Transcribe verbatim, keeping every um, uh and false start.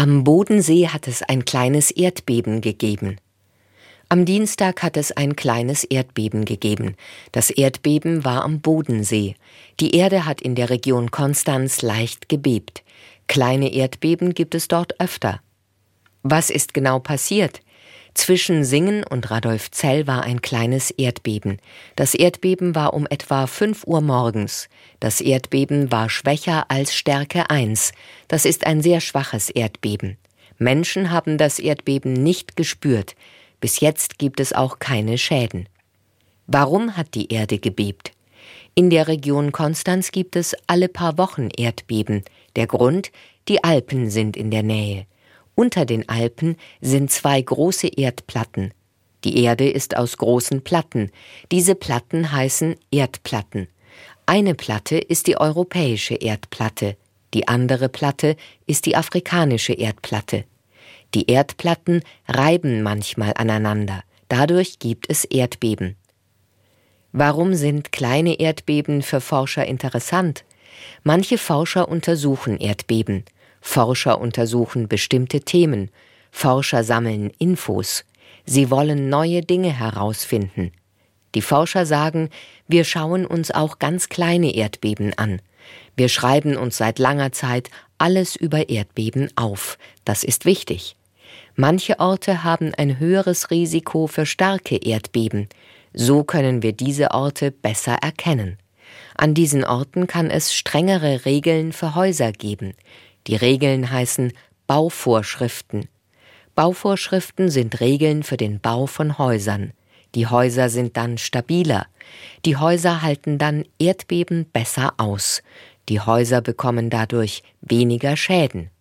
Am Bodensee hat es ein kleines Erdbeben gegeben. Am Dienstag hat es ein kleines Erdbeben gegeben. Das Erdbeben war am Bodensee. Die Erde hat in der Region Konstanz leicht gebebt. Kleine Erdbeben gibt es dort öfter. Was ist genau passiert? Zwischen Singen und Radolfzell war ein kleines Erdbeben. Das Erdbeben war um etwa fünf Uhr morgens. Das Erdbeben war schwächer als Stärke eins. Das ist ein sehr schwaches Erdbeben. Menschen haben das Erdbeben nicht gespürt. Bis jetzt gibt es auch keine Schäden. Warum hat die Erde gebebt? In der Region Konstanz gibt es alle paar Wochen Erdbeben. Der Grund: die Alpen sind in der Nähe. Unter den Alpen sind zwei große Erdplatten. Die Erde ist aus großen Platten. Diese Platten heißen Erdplatten. Eine Platte ist die europäische Erdplatte. Die andere Platte ist die afrikanische Erdplatte. Die Erdplatten reiben manchmal aneinander. Dadurch gibt es Erdbeben. Warum sind kleine Erdbeben für Forscher interessant? Manche Forscher untersuchen Erdbeben. Forscher untersuchen bestimmte Themen. Forscher sammeln Infos. Sie wollen neue Dinge herausfinden. Die Forscher sagen, wir schauen uns auch ganz kleine Erdbeben an. Wir schreiben uns seit langer Zeit alles über Erdbeben auf. Das ist wichtig. Manche Orte haben ein höheres Risiko für starke Erdbeben. So können wir diese Orte besser erkennen. An diesen Orten kann es strengere Regeln für Häuser geben. Die Regeln heißen Bauvorschriften. Bauvorschriften sind Regeln für den Bau von Häusern. Die Häuser sind dann stabiler. Die Häuser halten dann Erdbeben besser aus. Die Häuser bekommen dadurch weniger Schäden.